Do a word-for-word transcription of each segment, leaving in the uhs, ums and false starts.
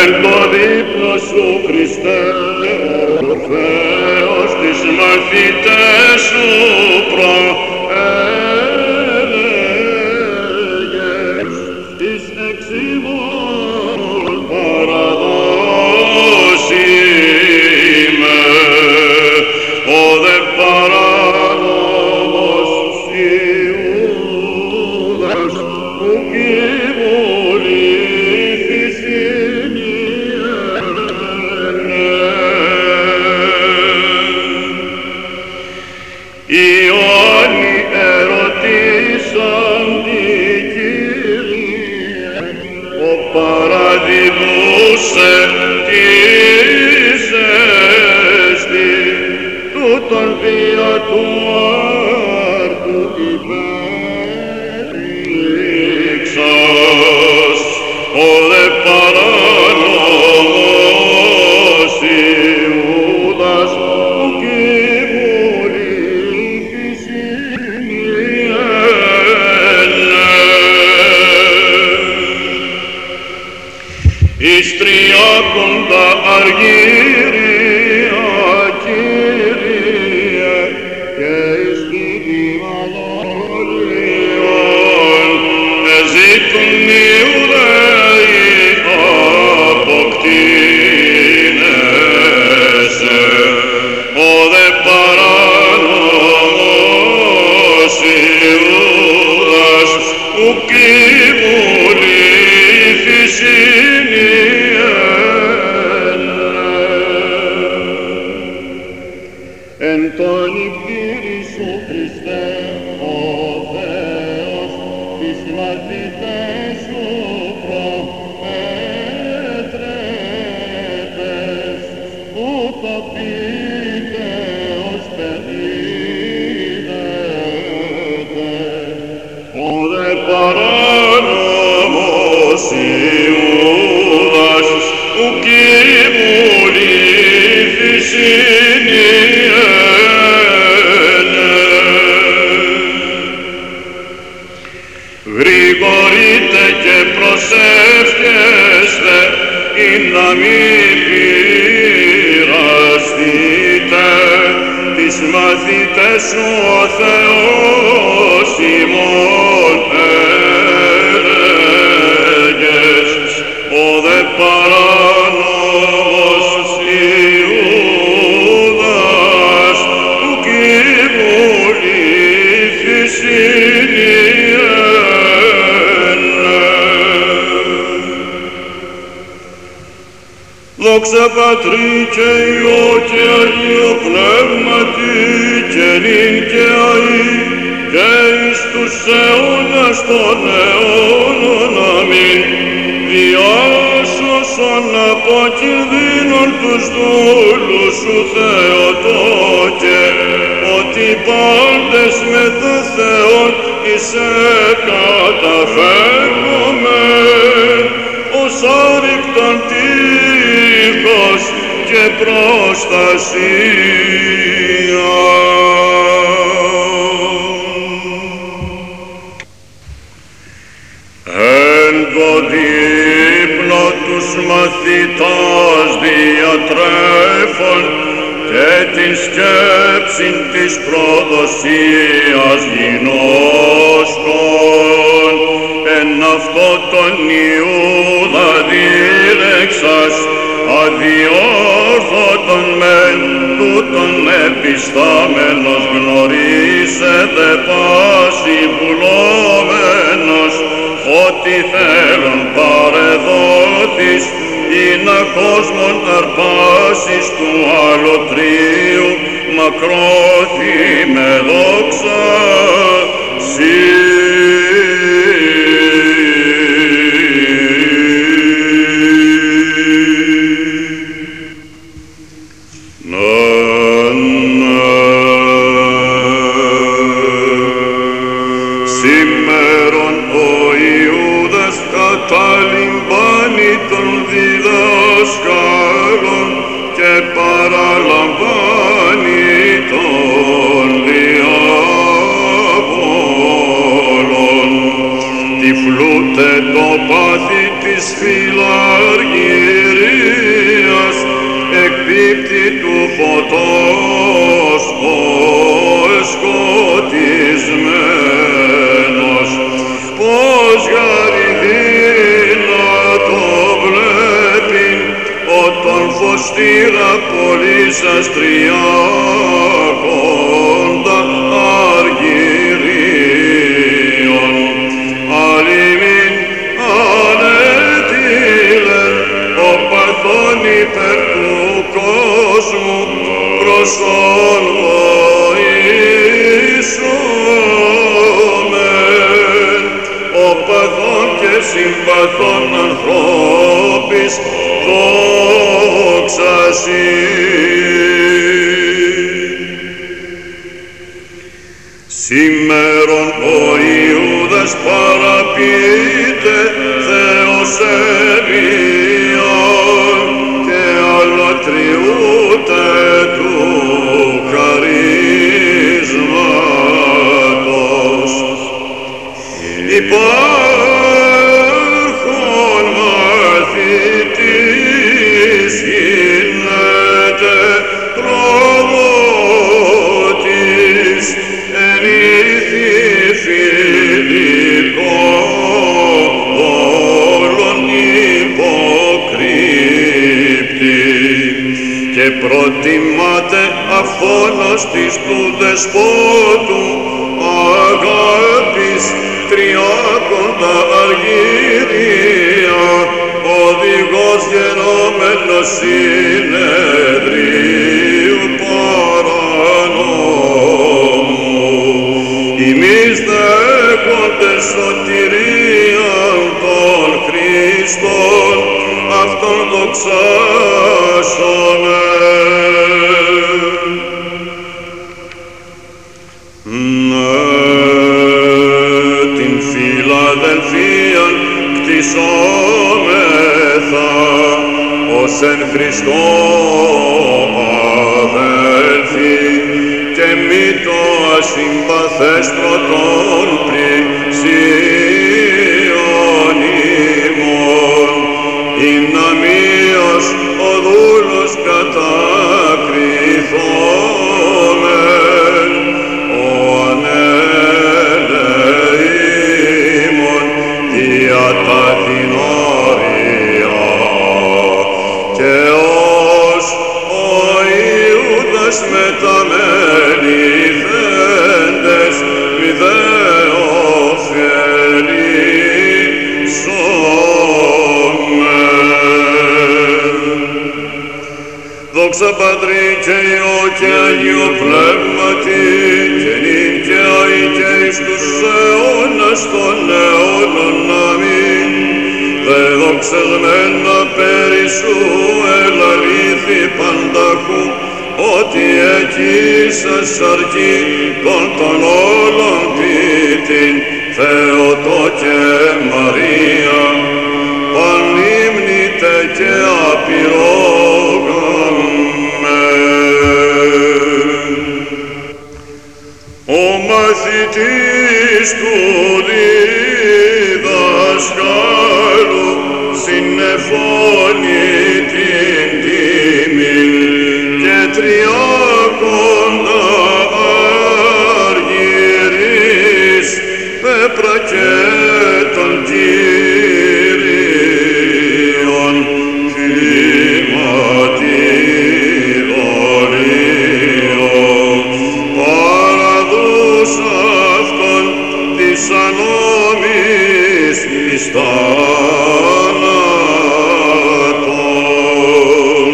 εν το δείπνο σου Χριστέ, Ορφέος τις μαθητές σου προέλεγες, εις εξήμων παραδόσιμε, ο δε παράνομος Ιούδας που κυβολήθης οι όλοι ερωτήσαν την Κυρία, ο παραδεινούσε της έστη, τούτον δια του άρτου υπέδειξας, ο δε παράνομος Ιούδας που κυβολήθης εις τριάκοντα αργύρια, Κύριε, και εις κηδημαλώριον εζήτουν Ιουδαίοι αποκτήνεσαι, ο δε παράνομος Ιούδας που κυβολήθης εν τον υπήρη σου Χριστέ, ο Θεός, τις μαθητές σου προέτρεπες, που το πίκαιος παιδίδετε, ο δε παράνομος Ιούδας που κυβολήθης γρηγορείτε και προσεύχεστε, ή να μην πειραστείτε, τις μαθητές σου ο Θεός ημών έλεγες, ο δε παράνομος Ιούδας που κυβολήθης δόξα Πατρί και Υιό και Αγίο Πνεύματι και νυν και αεί και εις τους αιώνας των αιώνων. Αμήν. Διάσωσον από κινδύνων τους δούλους σου Θεοτόκε, ότι πάντες με το Θεόν είσαι καταφέρνομεν, ως άρρηκτον τείχος και προστασία. Εν το δείπνο τους μαθητάς διατρέφων και την σκέψην της προδοσίας γινώσκων, εν αυτό τον Ιούδα δίλεξας, αδιόρθωτον μεν τούτον επιστάμενος, γνωρίσετε πάση βουλόμενος, ότι θέλουν παρεδόθης, είναι κόσμον αρπάσεις του αλωτρίου, μακρόθη με δόξα σύ. Σήμερον ο Ιούδας καταλυμβάνει των διδάσκαλων και παραλαμβάνει των διάβολων. Τυφλούται το πάθη της φιλαργυρίας στήρα πολύς αστριάκοντα αργυρίων, αλλημήν ανέτειλεν ο παθόν υπέρ του κόσμου προσών βοήσομεν, ο παθόν και συμπαθών ανθρώπης δόξα σοι. Σήμερον ο Ιούδας παραποιείται Θεός Ελίαν και αλατριούται του χαρίσματος. Υπάρχον μαθητής γίνεται προδότης εν ήθη φιλικών όλων υποκρύπτει και προτιμάται αφώνος της του δεσπότου αγάπης τριάκοντα αργύρια, οδηγός γενόμενος συνεδρίου παρανόμου. Εμείς δέχοντες σωτηρίαν των Χριστών, αυτόν δοξάσαμε. Φιλαδελφίαν κτισόμεθα ως εν Χριστώ αδέλφοι και μη το ασυμπαθές πρωτόν πλησίον ημών, ειν αμοίως ο δούλος κατακριθόμεν, ο ανέλεημον δια τα δεινάρια, και ως ο Ιούδας με τα μεληθέντες μη δε ωφελήσομεν. Δόξα Πατρί και Υιό και Αγίου Πνεύματι, και νυν και αεί και εις τους αιώνας των αιώνων. Αμήν. Δε δοξασμένα περί σου ελαλήθη πανταχού, ότι εκείσας αρκεί των των όλων ποιητήν, Θεοτό και Μαρία, πανλήμνητε και απειρόγαμε. Ο μαθητής του διδασκάλου συνεφώνει την τιμήν και τριάκοντα αργυρίς πέπρα και των Κύριων κλιματιδωλίων, παραδούς αυτόν της ανόμης εις θάνατον.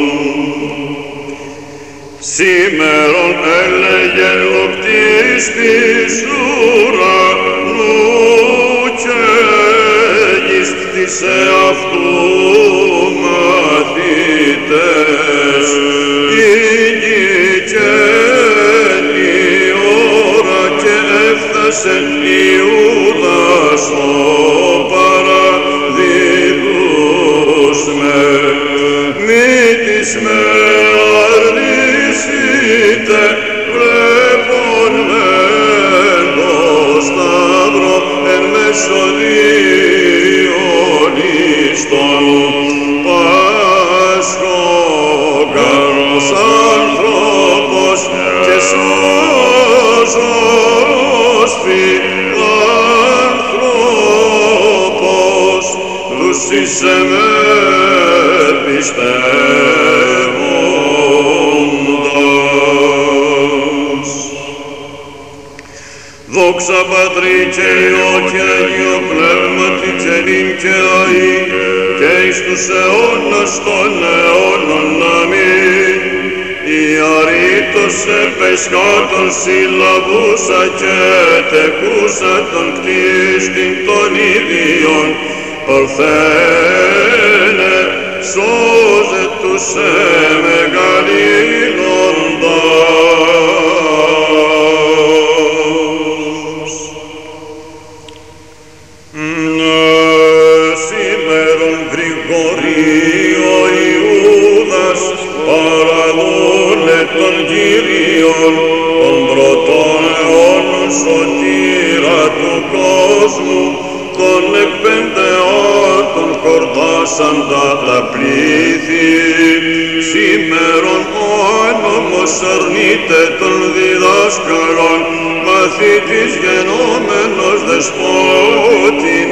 Σήμερον έλεγε λοκτίστης ουρανού και γης της εαυτού μαθητές, ήγηκε η ώρα και έφτασε Ιούδας ο παραδίδους με, μη της με αρνήσετε, βλέπον μεν το σταύρο εν μέσω διολίστων, πάσχογαρος άνθρωπος και σώζος φιλάνθρωπος, τους τους εις εμέ πιστεύοντας. Δόξα Πατρί και Υιό και Αγίο Πνεύματι και νυν και αεί και εις τους αιώνας των αιώνων. Αμήν. Η αρήτως επεσχάτων συλλαβούσα και τεκούσα των κτίστην των ίδιων παρθένε σώζε τους εμεγαλύνοντας. Σήμερον Γρηγορείο Ιούδας παραδούλε των Κύριων των πρώτων αιώνων σωτήρα του κόσμου, των εκπεντεάτων κορδάσαντα τα πλήθη. Σήμερον ο άνομος αρνείται των διδάσκαλων, μαθήτης γενόμενος δεσπότην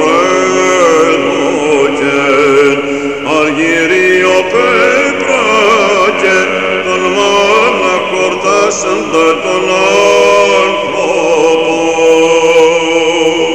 παρέλογεν. Αργυρίο πέπρακε τον μάνα κορδάσαντα των άνθρωπων.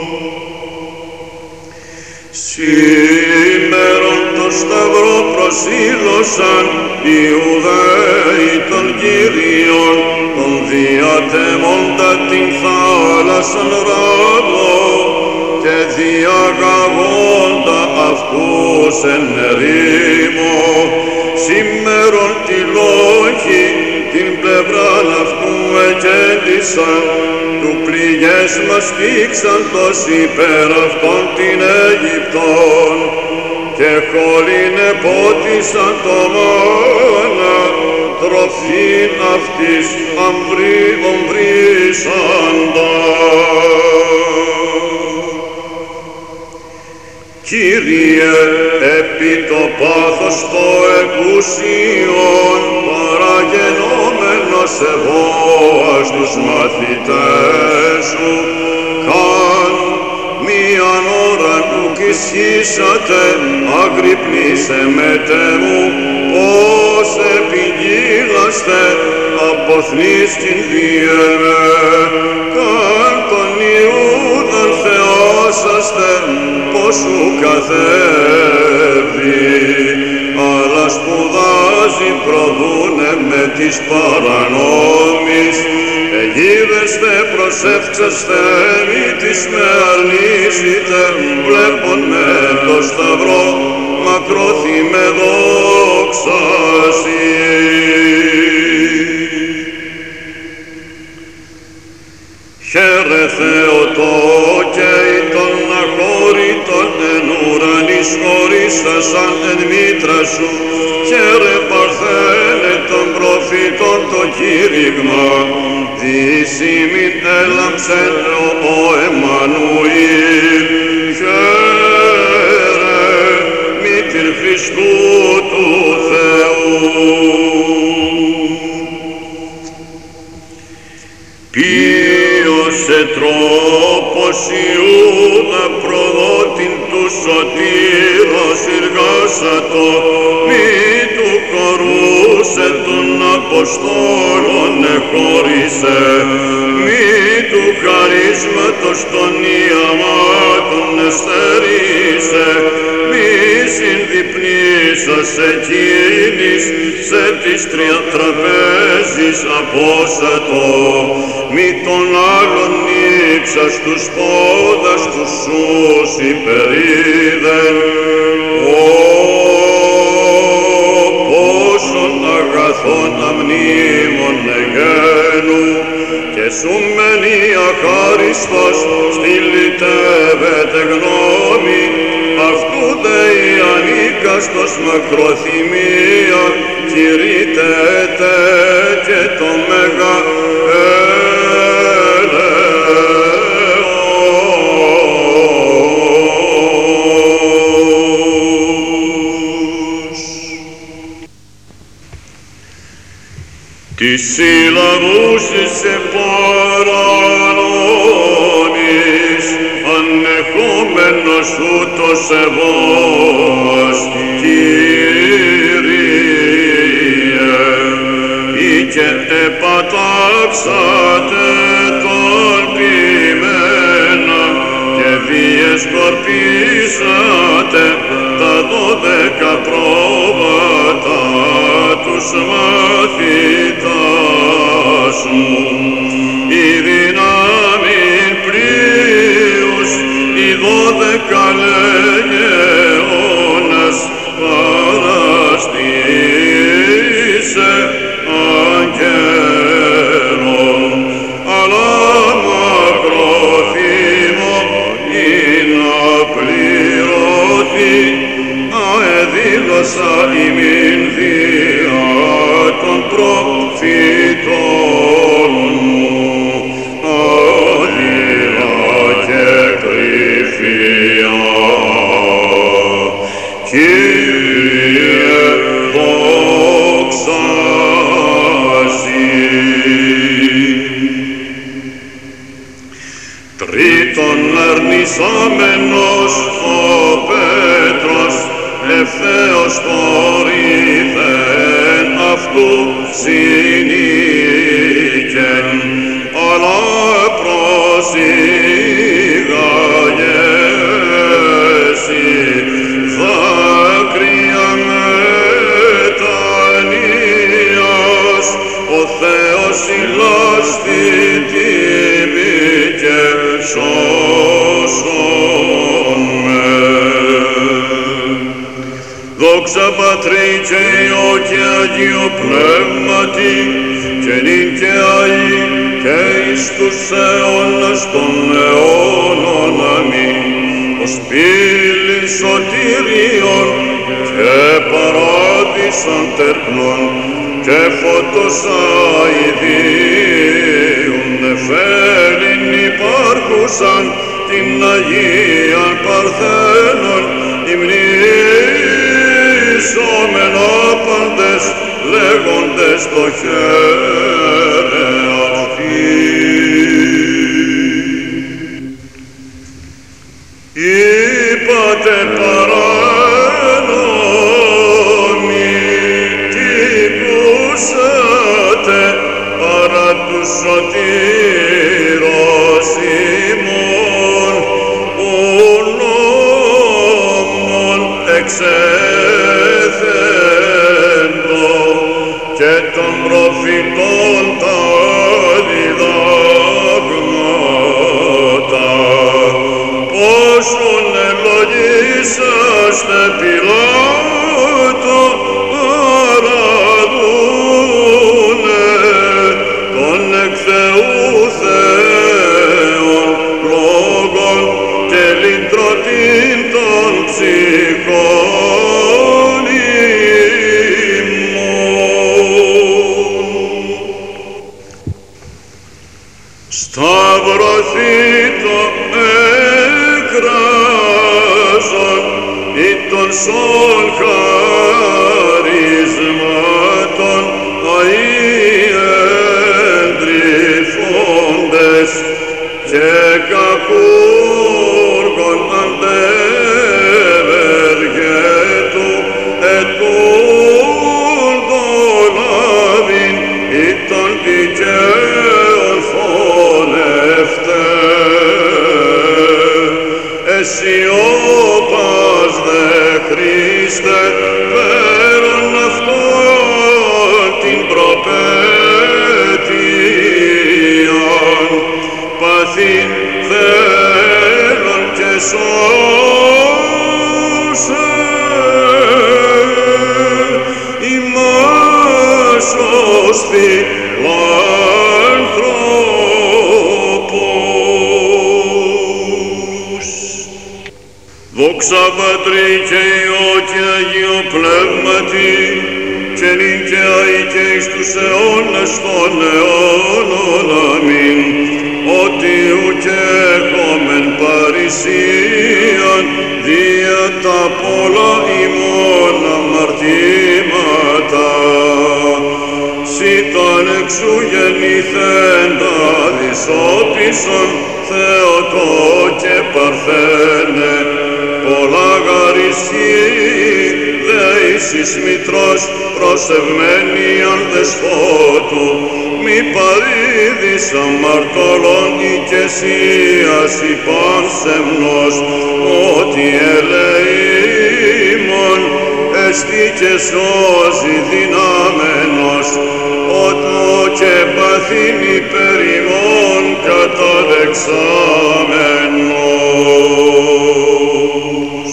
Σήμερον το σταυρό προσήλωσαν οι Ιουδαίοι των Κύριων, των διατεμώντα την θάλασσαν ράδο και διαγαγόντα αυτούς εν ερήμο. Σήμερον τη λόγη την πλευράν αυτού εκέντησαν, του πληγές μας φίξαντος υπέρ αυτών την Αίγυπτον, και χωρήν επότισαν το μάνα, τροφήν αυτής αμβρίσαντα. Κύριε, επί το πάθος το εκούσιον, παραγενόμενος εγώ ας τους μαθητές σου, καν μίαν ώρα που κυσχίσατε, αγρυπνήσε μετέ μου, ως επιγύλαστε, αποθνείς την διεμέ, καν τον Ιούδαν θεάσαστε, πως σου καθεύδει, αλλά σπουδάζει προδούνε με της παρανόμης, εγείρεστε προσεύξεστε, μη της με αρνήσετε, βλέπον με το σταυρό, μακρόθη με δόξαση. Χαίρε Θεοτό και των αχώρητων εν ουρανής χωρίσασαν εν μήτρα σου, χαίρε Παρθένε των προφήτων το κήρυγμα, διησήμην έλαμψεν ο Εμμανουήλ. Χαίρε μήτηρ Χριστού του Θεού. Ποιος ετρόπος Ιούδα προδότην του σωτήρος εργάσατο, μη του χωρούσε των Αποστόλων εχώρισε, μη του χαρίσματος των ιαμάτων εστερήσε, μη συνδιπνήσας εκείνης σε της τριατραπέζης απόσατο, μη των άλλων ύψας τους πόδας τους σούς υπερίδεν. Ω, πόσον αγαθών αμνήμων εγένου, και σου μένει αχάριστος, στυλιτεύεται γνώμη, αυτού δε η ανίκαστος μακροθυμία, κηρύττεται και το μέγα της συλλαβούσης σε παρανόμης, ανέ προσεχόμενος ούτως ευώς, Κύριε, ή και επατάξατε τον ποιημένα και βίες σκορπίσατε τα δώδεκα πρόβατα τους μαθητάς μου. Η δύναμη πλοίους, οι δώδεκα λεγεώνας παραστήσε αγγέλων, αλλά μακροθύμω ή να πληρωθεί, αεδήλωσα ημίν διά των προφητών μου, άδειρα και κρυφία. Κύριε, δόξα σοι. Τρίτον αρνησάμενος ο Πέτρος, ευθέως κορυφέν αυτού συνήκεν, αλλά προσήγαγε εσύ δάκρυα μετανοίας, ο Θεός ηλάστη τιμή και σώσον με. Δόξα Πατρί και Υιό και Αγίο Πνεύματι, και νυν και αεί και εις τους αιώνας των αιώνων. Αμήν. Ως πύλην σωτηρίων και παράδεισον τερπνών και φώτος αηδίων νεφέλην υπάρχουσαν την Αγίαν Παρθένων υμνήσομεν άπαντες λέγοντες το χαίρε αυτή. Είπατε παράνομοι, τι ακούσατε παρά τους σωτήρος ημών, ου νόμων εξέθεντο και των προφητών τα διδάγματα. Πόσον ευλογήσαστε Πιλάτο, παραδούνε τον εκ Θεού Θεόν λόγων και λυτρωτήν των ψυχών ημών. Σταυρωθήτω εκράζον ή των σων χαρίσματων αεί εντρυφώντες και κακούργων αντεύεργετου ετούν το λάβιν ή των δικαίων φωνευτέ. Εσύ όπας δε Χριστέ φέρον αυτόν την προπέτειαν, παθήν θέλον και σώσε ημάς ως φιλάνθρωπος. Δόξα Πατρί και Υιό και Αγίο Πνεύματι, και νυν και αεί και εις τους αιώνας των αιώνων. Αμήν. Ότι ουκ έχομεν παρησίαν δια τα πολλά ημών αμαρτήματα, σοι τον εξού γεννηθέντα δισόπισον Θεοτό και παρθένο παρθένε, πολλά γαρισχή, δεήσεις μητρός, προσευμένη αν δεσπότου, μη παρήδης αμαρτωλών οικεσίας υπάν σεμνός, ότι ελεήμων εστί και σώζει δυνάμενος, ότου και παθήν υπέρ ημών καταδεξάμενος.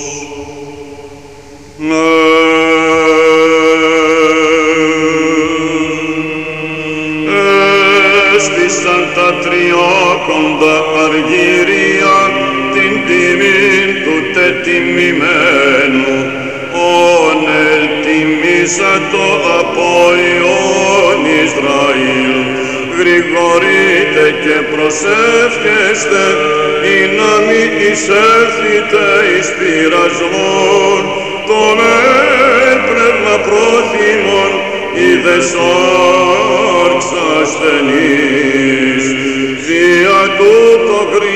Έσβησαν τα τριάκοντα αργύρια την τιμήν του τετιμημένου, ον ελτιμήσατο από Υιόν Ισραήλ. Γρηγορείτε και προσεύχεστε, ή να μη εισέλθετε εις πειρασμόν, το μεν πνεύμα πρόθυμον, είδες όρξ ασθενής, δια τούτο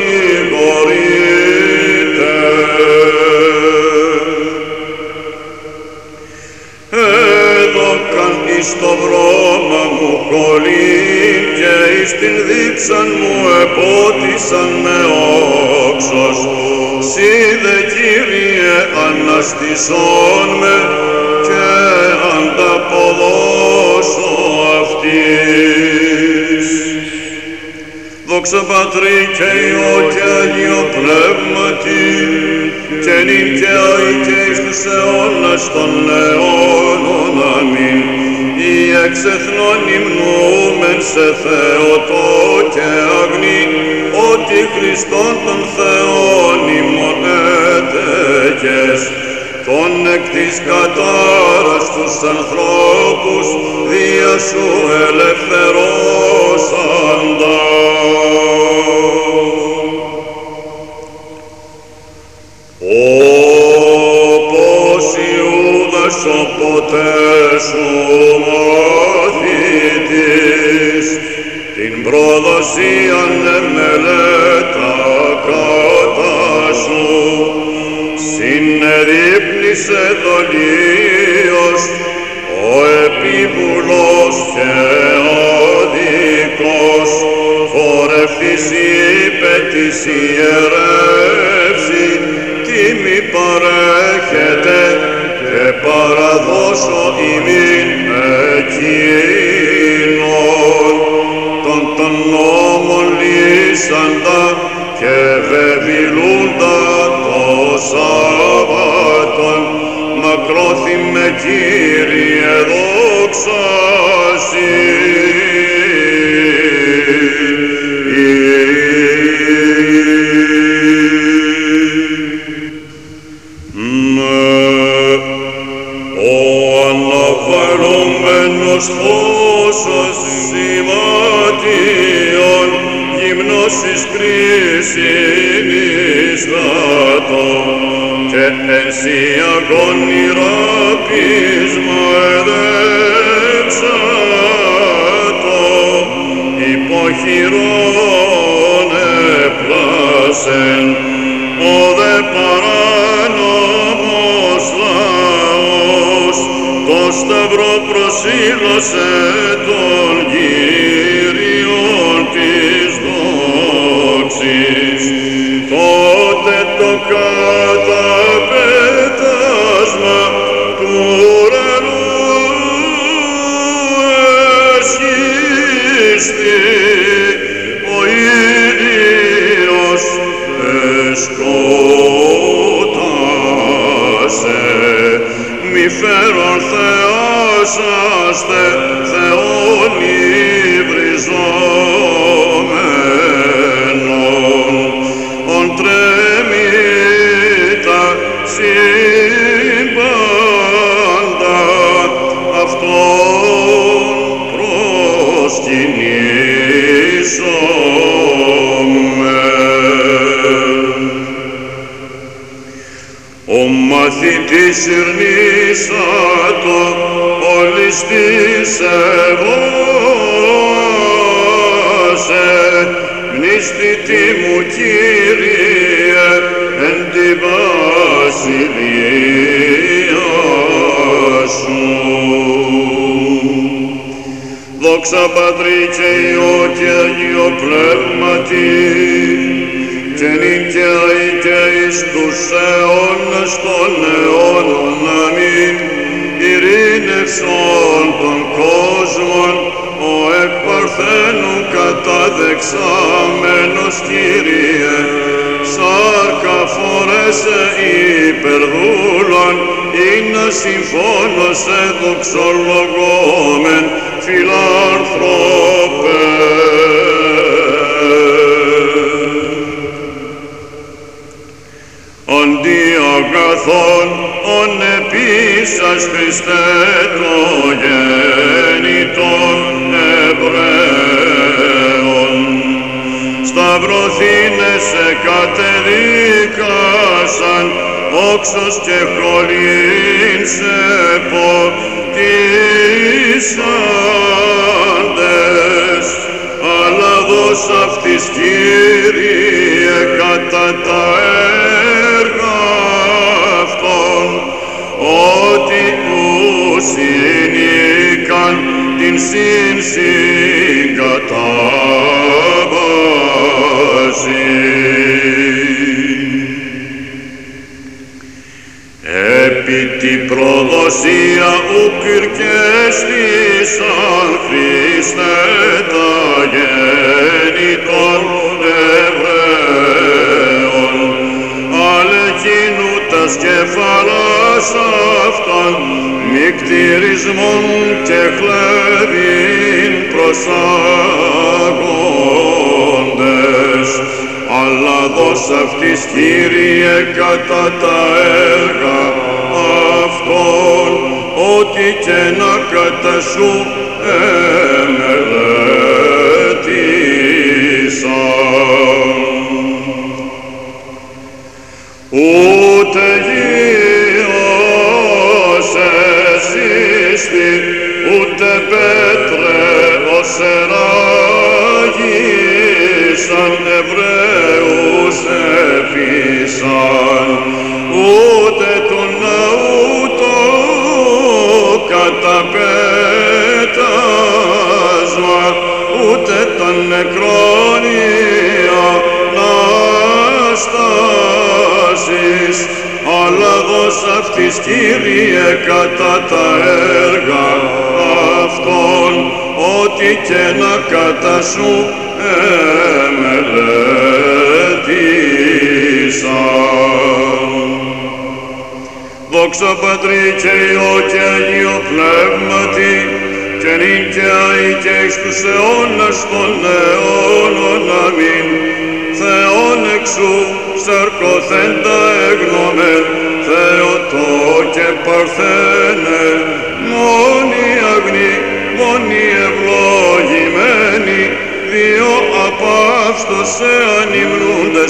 γρηγορείτε. Έδωκαν εις το βρώμα μου κολλήν και εις την δίψαν μου επότισαν με όξος. Συ δε Κύριε αναστησόν με και ανταποδώσω αυτής. Δόξα Πατρί και Υιό και Αγίο Πνεύματι, και νυν και αεί και εις τους αιώνας των αιώνων. Αμήν. Οι εξ εθνών υμνούμεν σε Θεοτό και αγνή, ότι Χριστόν τον Θεόν ημών έτεκες, τον εκ της κατάρας τους ανθρώπους δια σου ελευθερώσαντα. Όπως Ιούδας ο ποτές σου μαθητής, την προδοσίαν εμελέτα κατά σου, συνεδείπνησε δολίος ο επίβουλος και οδικός, φορευτής είπε της ιερεύση, τι μη παρέχεται και παραδώσω ημίν εκείνον, τον των νόμων λύσαντα και βεβηλούντα το Σάββατον, μακρόθυμε Κύριε δόξασι. Αναβαλλόμενος φώσος σημάτιον, γυμνός εις κρίσιν εις στρατό, και εν σοι αγώνη ράπισμα εδέξατο, υποχειρών επλάσεν, ο δε παράνομος λαός, το σταυρό προσήλωσε τον Κύριον της δόξης. Τότε το καταπέτασμα του ουρανού εσχίστη, ο ήλιος εσκότασε. Μη φέρον θεάσαστε, Θεόν υβριζόμενον, ον τρέμητα σύμπαντα, αυτόν προσκυνήσομαι. Ο μαθητής ειρνήσατο, όλης της ευώσε, μνήστητη μου Κύριε, εν τη βασιλεία σου. Δόξα Πατρί και Υιό και Αγίο Πνεύματι, και νυν και αεί και εις τους αιώνας των αιώνων. Αμήν. Ειρήνευσον των κόσμων, ο εκ παρθένου καταδεξάμενος, Κύριε, σάρκα φορέσε υπερδούλων, ή να συμφώνος εδοξολογόμεν φιλάνθρωπε. Αντί αγαθών, ον επίσας Χριστέ το γέννητον Εβραίων, σταυρωθήνε σε κατεδίκασαν, όξος και χολήν σε ποτίσαντες, αλλά δώσ' αυτοίς, Κύριε, κατά τα έργα αυτών, ότι ουσυνήκαν την συνσυγκατάβαση. Επί την προδοσία ουκ ηρκέστησαν, Χριστέ, τα γέννη των Εβραίων, αλλά εκείνου τας κεφαλάς αυτών, μη κτηρισμόν και χλέβην προσάγοντες, αλλά δώσ' αυτοίς, Κύριε, κατά τα έργα αυτών, ό,τι και να κατά σου εμελέτησαν. Ούτε γιος εσύστη, ούτε πέτρε ως εράγησαν, Εβραίους εφήσαν, ούτε του ναού το καταπέτασμα, ούτε τα νεκρόνια αναστάσεις, αλλά δώσ' αυτοίς, Κύριε, κατά τα έργα αυτών, ό,τι και να κατά σου εμελέτησαν. Δόξα Πατρί και Υιό και Αγίο Πνεύματι, και νυν και αεί και εις τους αιώνας των αιώνων. Αμήν. Θεόν εξού σαρκωθέντα έγνομεν, Θεοτό και Παρθένε, μόνοι αγνοί, μόνοι ευλογημένοι, δύο απαύστος εανυμνούντες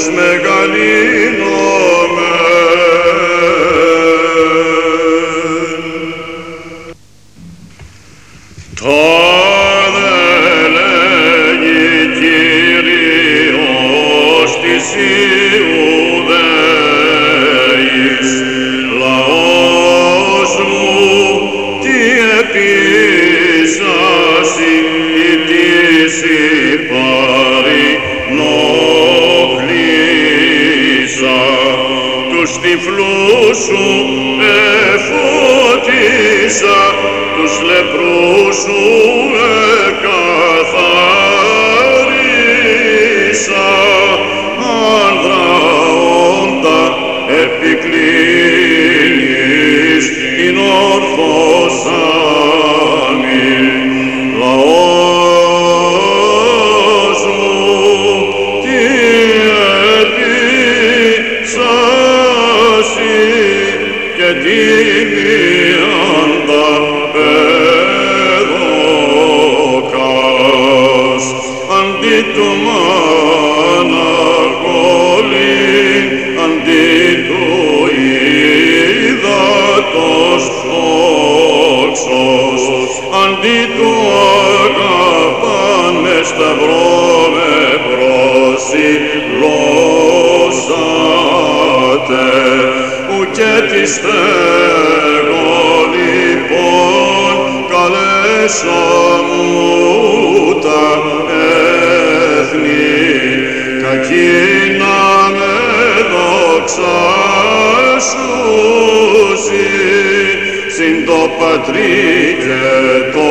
μεγαλύνομεν. Τάδε λέγει Κύριος της Ιουδαίας, λαός μου, τι επίσαση ή της υπαρινοχλήσα, τους τυφλούς σου εφώτισα, τους λεπρούς σου εκαθάρισα, άνδρα όντα επικλίνεις ειν όρθος αμήν. Λαός μου, τι επίσαση και τιμιάντα παιδοκάς, αντί του μαναργόλην, αντί του ύδατος όξος, αντί του αγαπάν με σταυρό με προσιλώσαν. Πατέρ, ουκέ της στέγω λοιπόν καλέσαμου τα έθνη, κακίνα με δοξάσουσι, συν το Πατρί και το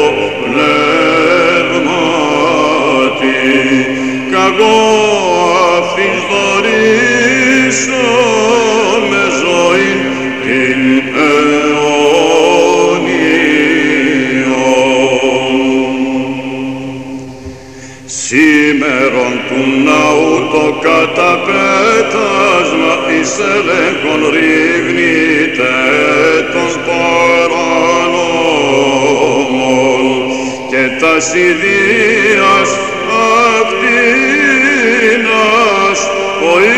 Πνεύματι, καγώ αυτής δωρήσω με ζωήν την αιώνιον. Σήμερον του ναού το καταπέτασμα εις ελέγχον ρήγνητε των παρανόμων και τας ιδίας ακτίνας